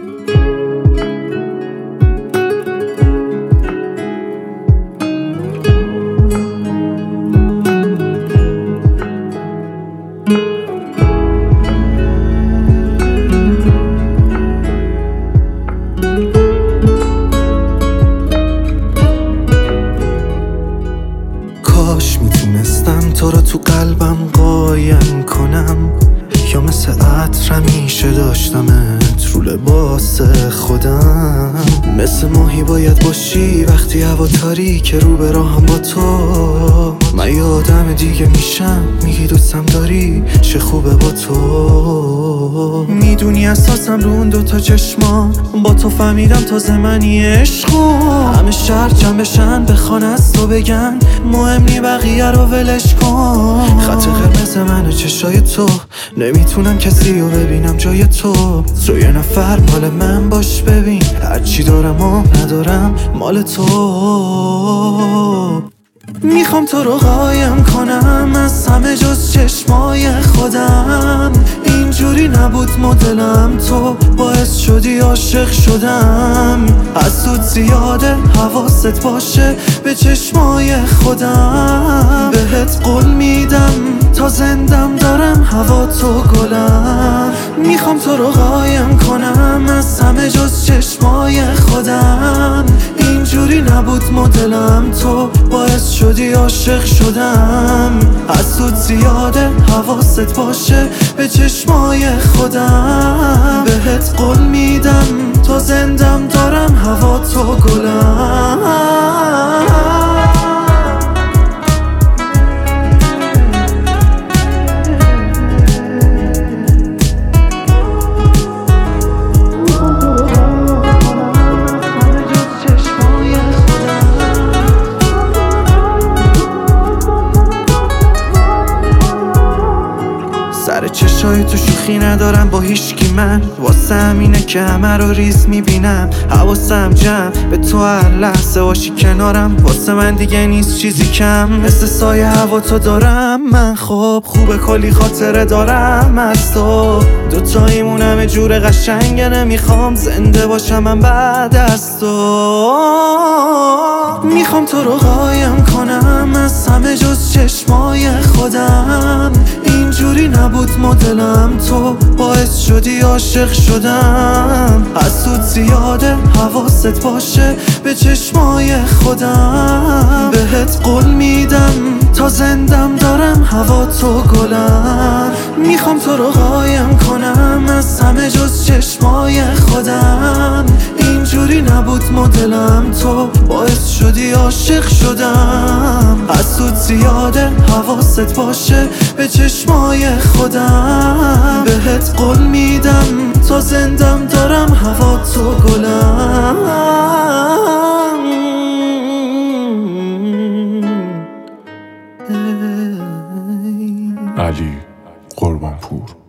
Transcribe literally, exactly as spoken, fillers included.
کاش میتونستم تو رو تو قلبم قایم کنم، یا مثل عطر همیشه داشتمت رو لباس خودم. مثل ماهی باید باشی وقتی هوا تاریکه رو به راهم با تو. من یه آدم دیگه میشم میگی دوستم داری چه خوبه با تو. میدونی اساسم رو اون دوتا چشما با تو فهمیدم تازه منی عشقو. همه شهر جمع بشن بخوان از تو بگن مهم نی بقیه رو ولش کن. خط قرمز منه چشای تو، نمیتونم کسی رو ببینم جای تو. تو یه نفر مال من باش ببین، هرچی دارم و ندارم مال تو. میخوام تو رو قایم کنم از همه جز چشمای خودم. اینجوری نبود مدلم، تو باعث شدی عاشق شدم. حسود زیاده حواست باشه به چشمای خودم. بهت قول میدم تا زندم دارم هوا تو گلم. میخوام تو رو قایم کنم از همه جز چشمای خودم. اینجوری نبود مدلم، تو باعث شدی عاشق شدم. حسود زیاده حواست باشه به چشمای خودم. بهت قول میدم تا زندم دارم هوا تو گلم. سر چشای تو شوخی ندارم با هیچکی من، واسه همینه که همه رو ریز میبینم. حواسم جمع به تو هر لحظه باشی کنارم، واسه من دیگه نیست چیزی کم. مثل سایه هوا تو دارم من، خب خوبه کلی خاطره دارم از تو. دوتاییمون همه جور قشنگه، نمیخوام زنده باشم من بعد از تو. میخوام تو رو قایم کنم از همه جز چشمای خودم. اینجوری نبود مدلم، تو باعث شدی عاشق شدم. حسود زیاده حواست باشه به چشمای خودم. بهت قول میدم تا زندم دارم هوا تو گلم. میخوام تو رو قایم کنم از همه جز چشمای خودم. اینجوری نبود مدلم، تو باعث شدی عاشق شدم. حسود زیاده حواست باشه به چشمای خودم. بهت قول میدم تا زندم دارم هوا تو گلم. علی قربانپور.